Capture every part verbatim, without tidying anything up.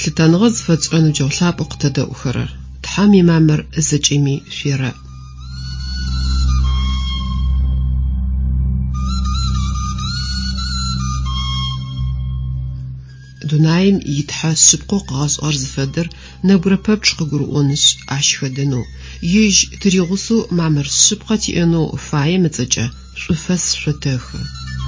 Лъытаныгъэ зыфэцӏэну джэулъапӏ къытэдэӏухэрэр. Тхьам имамэр зэкӏими шъуерэ. Дунаим итхьэ шъыпкъэу къыгъэшӏэр зыфэдэр нэбгырэ пэпчъ къыгурыӏонышъ ащ хэдэнэу. Ежь тыригъусэу мамэр шъыпкъэ тиӏэнэу фаем ыцӏэкӏэ шъуфэс шъотэхы.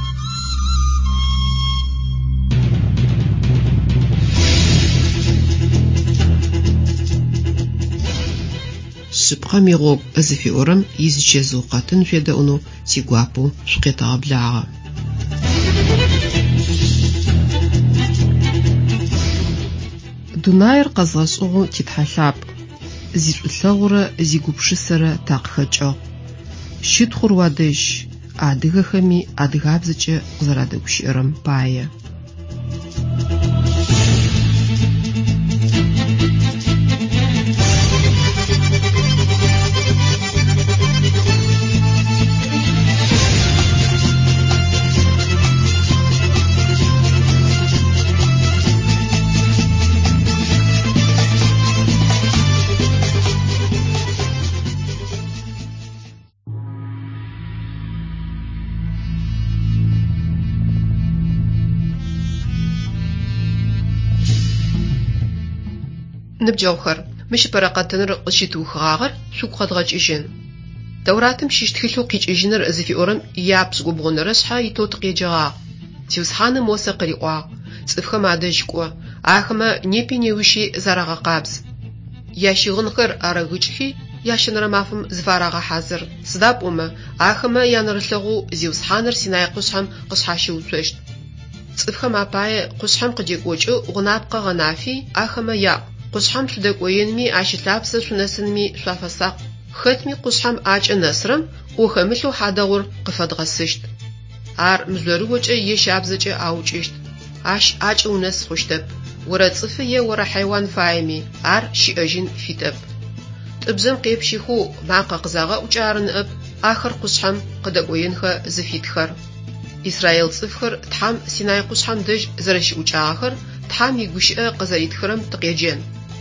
Шъыпкъэм игъогу зыфиӏорэм изычезыу къэтын шъуедэӏунэу тигуапэу шъукъетэгъэблагъэ. Дунаир къэзгъэшӏыгъэу титхьэлъапӏ. Зишӏулъэгъурэ зигупшысэрэ такъыхэкӏыгъ. Щытхъур уадэжь адыгэхэми адыгабзэкӏэ къызэрадэгущыӏэрэм пае. Ныбджэгъухэр, мыщыпэрэ къэтыныр къыщитыухыгъагъэр шъугу къэдгъэкӏыжьын. Тауратым щыщ тхылъэу къикӏыжьыныр зыфиӏорэм япшӏ губгъонэрэ шъхьэ итоу тыкъеджэгъагъ. Тиусхъаным мосэ къыриӏуагъ. Цӏыфхэм адэжь кӏо. Ахэмэ непи неущи зарагъэкъабз. Ящигъынхэр арагъыкӏхи ящэнэрэ мафэм зыфарагъэхьазыр. Сыда пӏомэ, ахэмэ янэрылъэгъу зиусхъаныр Синай къушъхьэм къышъхьащыуцуэщт. Цӏыфхэм апае къушъхьэм къыдекӏокӏы гъунапкъэ гъэнафи ахэмэ яӏ. Къушъхьэм шъудэкӏоенми ащылъапсэ шъунэсынми шъуафэсакъ. Хэтми къушъхьэм ӏакӏэ нэсырэм ӏухэмылъэу хьадэгъур къыфэдгъэсыщт. Ар мжъорыокӏэ е щабзэкӏэ аукӏыщт. Ащ ӏакӏэ унэс хъущтэп. Орэ цӏыфы е орэ хайуан фаеми ар щиӏэжьын фитэп. Тӏыбзэм къепщихыу макъэ къызагъэӏукӏэ ар ныӏэп. Ахэр къушъхьэм къыдэкӏоенхэ зыфитхэр. Исраил цӏыфхэр Тхьам Синай къушъхьэм дэжь зэрэщыӏукӏагъэхэр Тхьам игущыӏэ къызэритхэрэм тыкъеджэн.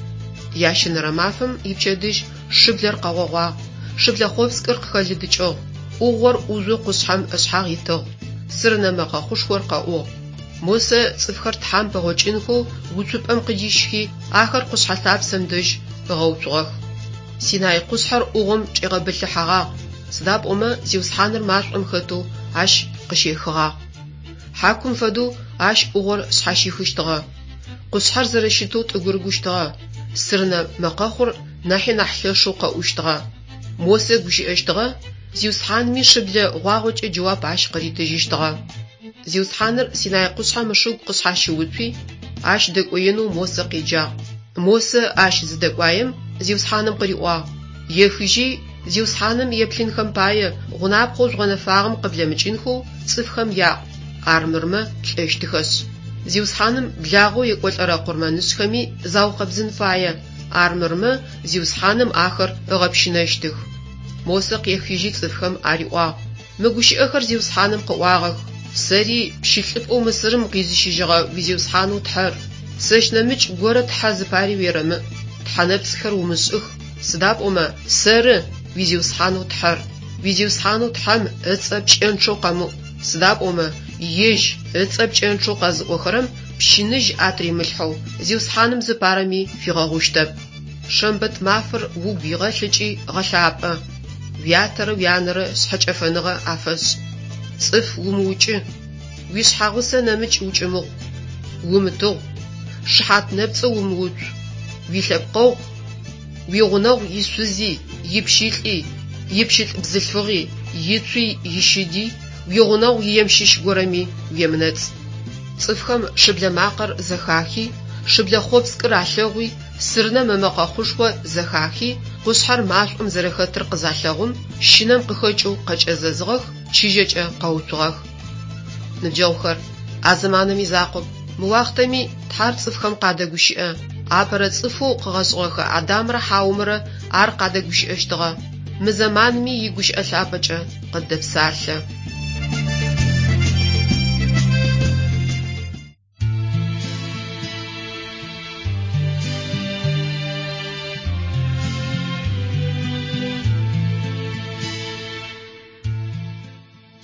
Ящэнэрэ мафэм ипчэдыжь шыблэр къэгъогъуагъ. Шыблэхъопскӏыр къыхэлыдыкӏыгъ. ӏугъор ӏужъо къушъхьэм ышъхьагъ итыгъ. Сырынэ мэкъэхъушхор къэӏугъ. Мосэ цӏыфхэр Тхьам пэгъокӏынхэу уцупӏэм къыдищхи ахэр къушъхьэ-лъапсэм дэжь ыгъэуцугъэх. Синай къушъхьэр ӏугъом кӏегъэбылъыхьагъагъ. Сыда пӏомэ зиусхъаныр машӏом хэтэу ащ къыщехыгъагъ. Хьакум фэдэу ащ ӏугъор шъхьащихыщтыгъэ. Къушъхьэр зэрэщытэу тӏыгурыгущтыгъэ. Сырынэ мэкъэхъур нахьи нахь лъэшэу къэӏущтыгъэ. Мосэ гущыӏэщтыгъэ. Зиусхъанми шыблэ гъуагъокӏэ джэуап ащ къыритыжьыщтыгъэ. Зиусхъаныр Синай къушъхьэм ышыгу къышъхьащыуцуи ащ дэкӏоенэу Мосэ къеджагъ. Мосэ ащ зыдэкӏуаем зиусхъаным къыриӏуагъ. Ефыжьи зиусхъаным еплъынхэм пае гъунапкъэу жъугъэнэфагъым къыблэмыкӏынхэу цӏыфхэм яӏ. Ар мырмэ лӏэщтыхэшъ. Зиусхъаным благъэу екӏолӏэрэ къурмэнышъхэми заукъэбзын фае. Ар мырмэ зиусхъаным ахэр ыгъэпщынэщтых. Мосэ къехыжьи цӏыфхэм ариӏуагъ. Мы гущыӏэхэр зиусхъаным къыӏуагъэх. Сэри пщылӏыпӏэу Мысырым къизыщыжьыгъэ уизиусхъанэу тхьэр. Сэщ нэмыкӏ горэ тхьэ зыпари уерэмыӏ. Тхьэнэпсхэр умышӏых. Сыда пӏомэ, сэры уизиусхъанэу тхьэр. Уизиусхъанэу тхьэм ыцӏэ пкӏэнчъэу къэмыӏу. Сыда пӏомэ, ежь ыцӏэ пкӏэнчъэу къэзыӏохэрэм пщыныжь атримылъхэу зиусхъаным зыпарэми фигъэгъущтэп. Шэмбэт мафэр угу игъэлъыкӏи гъэлъапӏэ. Уятэрэ уянэрэ шъхьэкӏэфэныгъэ афэшӏ. Цӏыф умыукӏы. Уишъхьагъусэ нэмыкӏ укӏымыгъ. Умытыгъ. Шыхьат нэпцӏэ умыуцу. Уилъэпкъэгъу. Уигъунэгъу ишъузи, ипщилӏи, ипщылӏ бзылъфыгъи, ицуи ищыди, уигъунэгъу иемщищ горэми уемынэцӏ. Цӏыфхэм шыблэ макъэр зэхахи, шыблэ хъопскӏыр алъэгъуи, сырынэ мэмэкъэхъушхо зэхахи, къушъхьэр машӏом зэрэхэтыр къызалъэгъум, щынэм къыхэкӏыу къэкӏэзэзыгъэх, чыжьэкӏэ къэуцугъэх. Ныбджэгъухэр, а зэманым изакъоп. Мы уахътэми Тхьар цӏыфхэм къадэгущыӏэ. Апэрэ цӏыфэу къыгъэшӏыгъэхэ Адамрэ Хьаумрэ ар къадэгущыӏэщтыгъэ. Мы зэманми игущыӏэ лъапӏэкӏэ къыддэпсалъэ.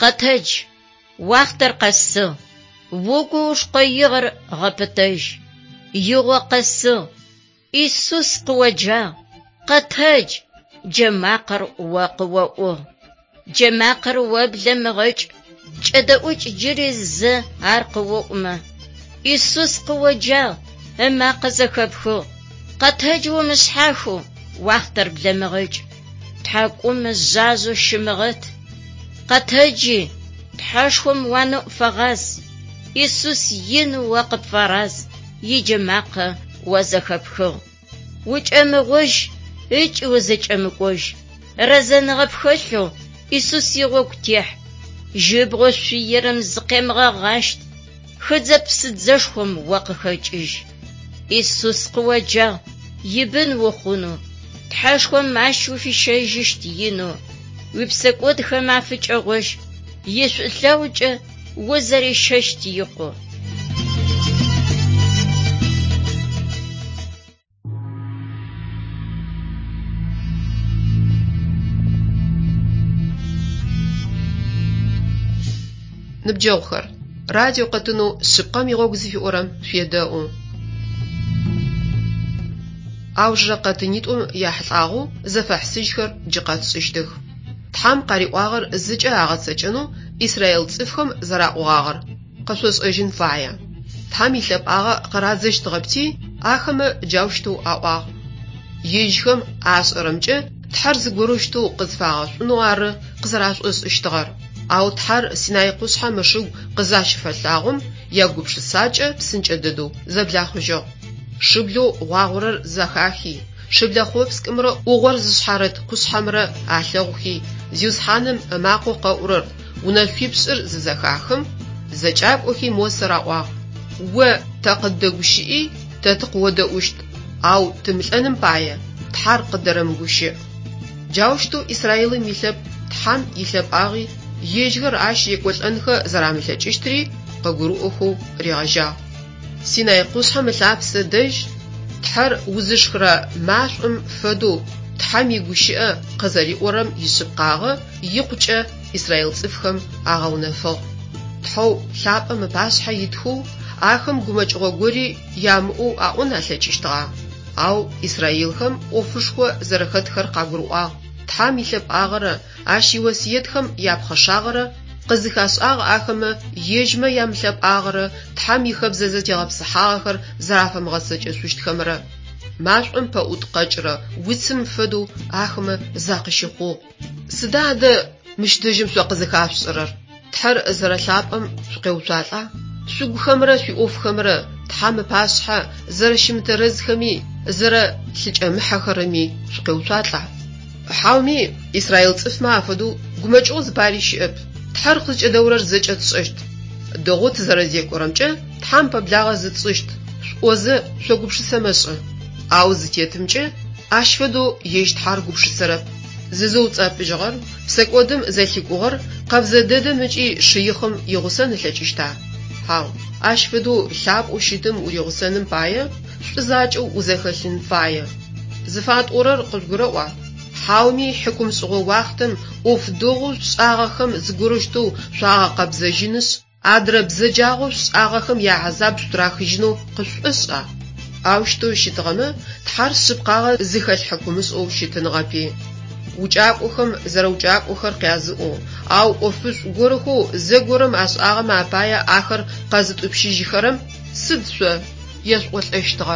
قتج واختر قصة وقوش قيغر غبتج يغو قصة إيسوس قوجا قتج جماقر وقوأو جماقر وبلمغج جدأوج جريز عرقوؤما إيسوس قوجا أما قزخبخو قتج ومسحاخو واختر بلمغج تحاكم الزازو شمغت قتجي تحاشهم وانو فغاز إيسوس ينو وقب فراز يجماق وزخبخو وج أمغوش إج وزج أمغوش رزن غبخوشو إيسوس يغوك تيح جبغو شيرم زقيمغا غاشت خزب سدزشهم وقخجيش إيسوس قوجا يبن وخونو تحاشهم معشو في شيجشت ينو وبسكوت خما فيش أغوش يسو ثوجة وزري ششت يقو نبجوخر راديو قطنو سبقام يغوغزي في أورام في داؤو أوجر قطنيتو يحلقاغو زفح سجخر جقات سجدخ تحام قاريقواغر زجا آغت سجنو إسرائيل تصفهم زراقواغر قصوص أجن فايا تحام يلب آغا قرازش تغبتي آخم جاوشتو آواغ يجخم آس أرمجة تحرز قروشتو قزفاغس نوار قزراش أس اشتغر أو تحر سيناي قصحة مشو قزاش فلاغم ياقوبش ساجة بسنج أددو زبلاخ جو شبلو واغورر زخاخي شبلا خوبسك امرأ وغور زشحارت قصحة مرأ أحلغوخي زيوز حانم ماقو قاورر ونالفيبسر ززخاخم زجاب أخي موسر أواغ و تقدقوشي تتقودقوشت أو تملأنم بايا تحر قدرمقوشي جاوشتو إسرائيل ميلب تحام يلب آغي يجغر عاش يقول أنخ زراملة اشتري ققرو أخو رياجا سيناي قصحة ملعبس دج تحر وزشخرا معشم فدو تحام يقوشي قزاري أورم يسبقاغ يقوشي إسرائيل صفخم آغاونفغ تحو لابا مباشحة يدخو آخم قمج غوري يامقو آقونا لجشتغا أو إسرائيل خم أوفشخو زرخت خر ققرو تحام يلب آغرا آشي وسيدخم يابخشاغرا قزخاس آغ آخم يجمع ياملب آغرا تحام يخب ززتي غبصحاغر زرافم غصج أسوشتخمرا ماشعم باوت قجرا ويتسم فدو آخم زاقشيقو سدا دا مش دجم سوا قزخاس سرر تحر زرالابم سقيوتالا سوق خمرا في أوف خمرا تحام باسحا زرشم ترز خمي زر سج أمحا خرمي سقيوتالا حاومي إسرائيل تصف ما فدو قمجوز باريش أب تحرقج أدورر زج أتصشت دغوت زرزيك ورمجة تحام ببلاغ زتصشت وزا شوقبش سمسع أو زتيتمجة أشفدو يجت حرقبش سرب ززوت أب جغر بسكودم زيليكوغر قبض ددم مجي شيخم يغسن لجشتا هاو أشفدو لاب وشيدم ويغسنم بايا زاج وزخلن فايا زفات أورر قلقروا حاومي حكم سغو وقتم اوف دوغو ساغخم زغرشتو شاغ قبزجنس ادرب زجاغو ساغخم يا عذاب ستراخجنو قصصا اوشتو شتغمه تحر سبقاغ زخل حكمس او شتنغبي وجاقوخم زروجاقوخر قيازو او اوفس غورخو زغورم اساغ ما بايا اخر قزت ابشيجخرم سدسو يسقل اشتغر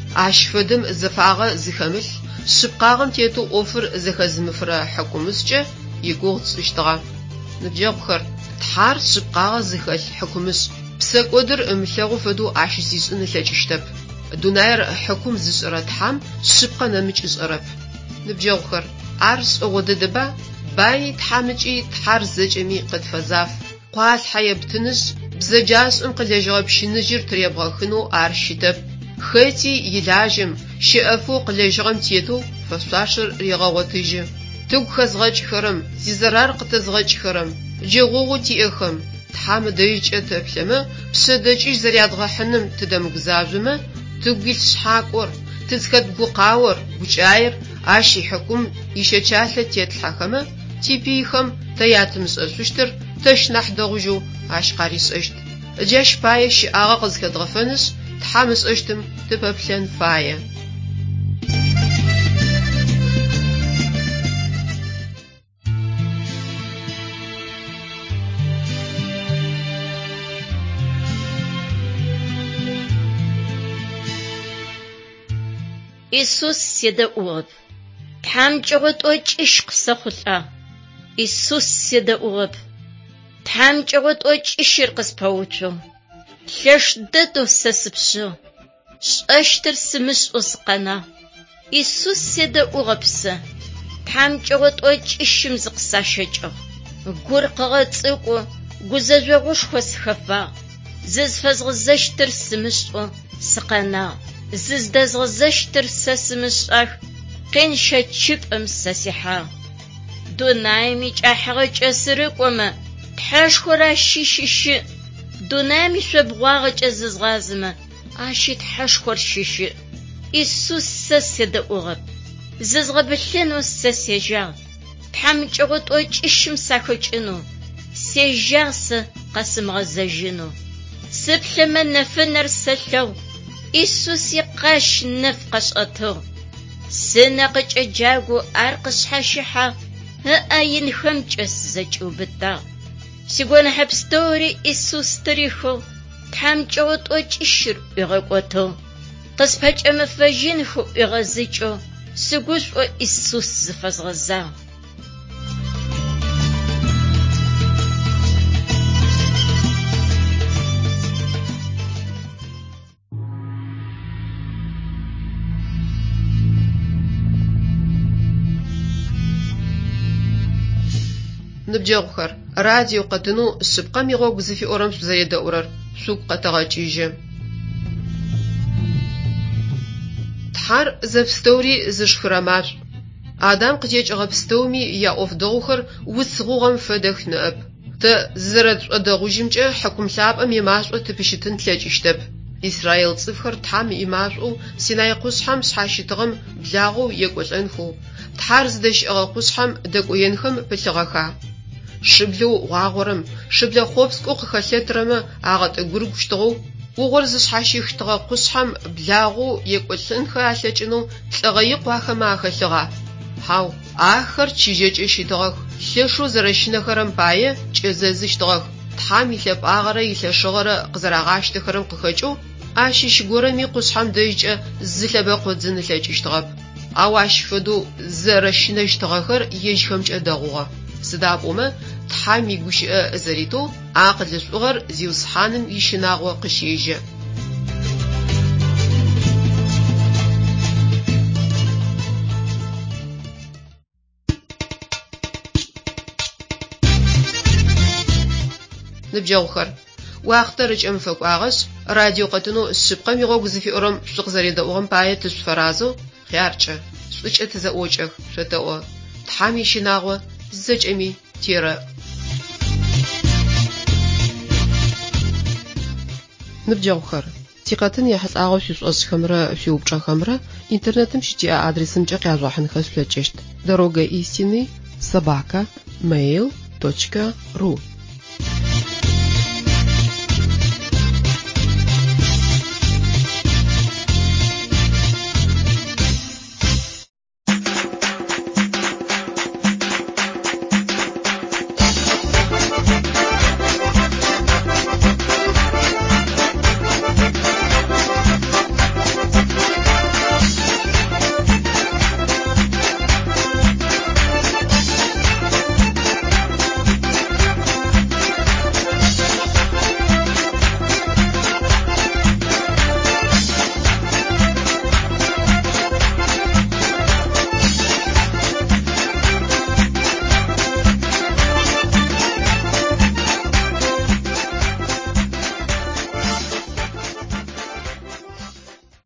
اشفدم زفاغ زخمل سبقاغم تيتو أوفر زخزمفرا حكومسجة يقوغ اشتغل نبجاقخر تحار سبقاغ زخل حكومس بساقودر امشاغو فدو عاش زيسون لجشتب دوناير حكوم زيسورة تحام سبقا نمج ازقرب نبجاقخر عرس اغوددبا باي تحامجي تحار زجمي قد فزاف قوال حيبتنس بزجاس انقلجغب شنجر تريبغخنو عرشتب خيتي يلاجم شئفو قلجغم تيتو فساشر ريغاوتيجي توق خزغج خرم زيزرار قتزغج خرم جيغوغو تيئخم تحام ديج اتبلما بسدجي زريادغا حنم تدمغزاجما توقيل شحاكور تزكت بوقاور بوشاير عاشي حكم يشاچالة تيتلحكما تيبيخم تياتمس أسوشتر تش نح دغجو اش قاريس اشت جاش بايش اغا قزكدغفنس تحمس اشتم تببلن فايه إيسوس سيدأوغب تحمجغت أوج إشق سخلأ إيسوس سيدأوغب تحمجغت أوج إشرقس باوتو لش ددو سسبشو شأشتر سمش أسقنا إيسوس سيدأوغب سا تحمجغت أوج إشمزق ساشجغ غورقغت سوقو غزجوغوش خس خفا زز فزغزشتر سمشو سقنا زز دزغزشتر سسمشأخ قين شتشب أم سسيحا دو نايمي جاحغج أسرق وما تحاش خورا شيشيش دو نايمي شبغاغج أززغازما آشي تحاش خور شيش إيسوس سسيد أغب ززغبلن وسسيجاغ تحمج أغد أوج إشم ساكوج إنو سيجاغس قسم غزجينو سبلما نفنر سلو إيسوس يقاش نفقش أطو سنقج أجاغو أرقش حاشحا هاين خمج أسزج وبدا سيقون حبستوري إيسوس تريخو تحمجوت أوج إشر إغاقوتو قصبج أمفاجينخو إغازيجو سيقوش و إيسوس زفزغزا نبجغخر راديو قدنو السبقة ميغوغ زفي أورمس بزايدة أورر سوق قطغاجيجي تحار زفستوري زشخرامات آدم قجيج غبستومي يا أفضوخر وثغوغم فدخ نأب تا زرد أدغوجمجة حكم سابقا ميماسو تبشتن تلاجيشتب إسرائيل صفخر تحام إماسو سيناي قصحم سحاشتغم بلاغو يقوزنخو تحار زدش أغا قصحم دقوينخم بلغخا شبلو غاغورم شبلو خوبسكو خخلترما اغت غورغشتغو وغورز شاشيختغا قصحم بلاغو يقولنخا علچنو تلغيق واخما خلغا هاو اخر چيجيج شيدغ لشو زرشنخرم بايه چززشتغ تحامي لب اغره يلشغره قزراغاشتخرم قخچو اشيش غورمي قصحم ديج زلبه قودزن لچشتغ اواش فدو زرشنشتغخر يجخمچ دغوغا سدابوما تحامي غوشئ زريتو عقل صغر زيوسحانم يشناغو قشيجه نبجوخر واخترج ام فقاغس راديو قطنو السبقه ميغوغ زفي اورم سوق زريده اورم بايه تسفرازو خيارچه سوچت زاوچخ شتو تحامي شناغو زجمي تيرا نبجوخر تيقاتن يحس اغوش يسوس خمره في وبچا خمره интернетым شتي адресым чэ къязуахын хэслэчэщт дорога истины собака mail точка ру